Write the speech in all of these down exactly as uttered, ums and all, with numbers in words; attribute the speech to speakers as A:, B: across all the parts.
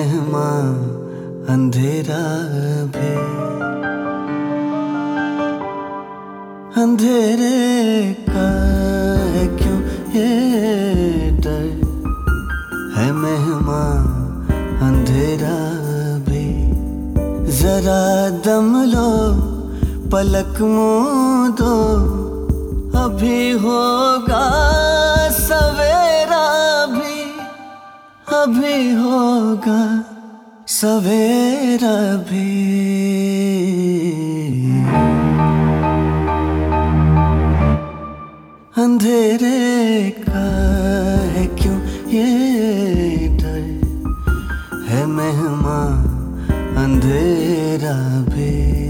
A: मेहमान अंधेरा भी, अंधेरे का है क्यों ये डर, है मेहमान अंधेरा भी। जरा दम लो पलक मूंदो, अभी होगा सवेरा भी, अभी होगा सवेरा भी। अंधेरे का है क्यों ये डर, है मेहमान अंधेरा भी।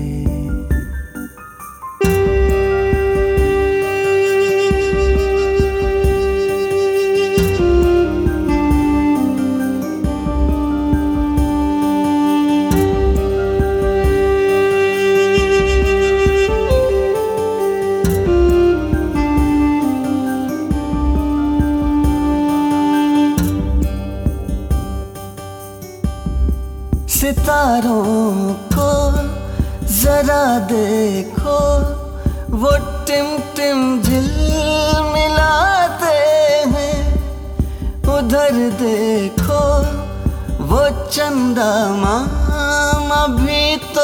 A: सितारों को जरा देखो, वो टिम टिम झिलमिलाते हैं। उधर देखो वो चंदा मामा भी तो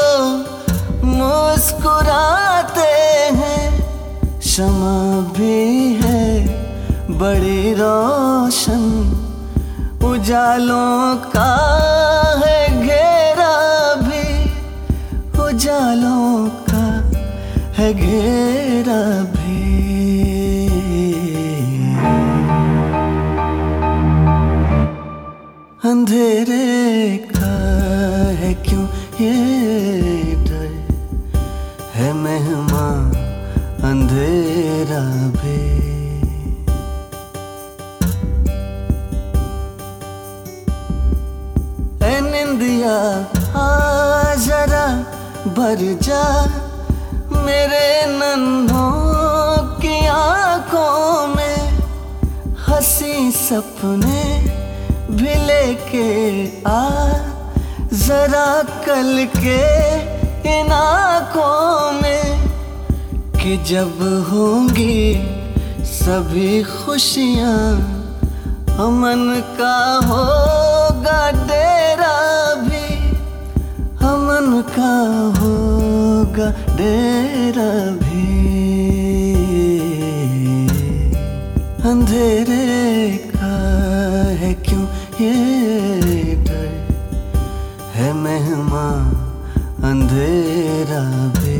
A: मुस्कुराते हैं। शमा भी है बड़ी रोशन, उजालों का है घेरा भी, उजालों का है घेरा भी। अंधेरे का है क्यों ये डर, है मेहमान अंधेरा भी। निंदिया आ जरा भर जा मेरे नन्हों की आंखों में, हंसी सपने भी लेके आ जरा कल के इन आंखों में। कि जब होंगी सभी खुशियाँ, अमन का होगा डेरा भी, अमन का होगा डेरा भी। अंधेरे का है क्यों ये डर, है मेहमान अंधेरा भी।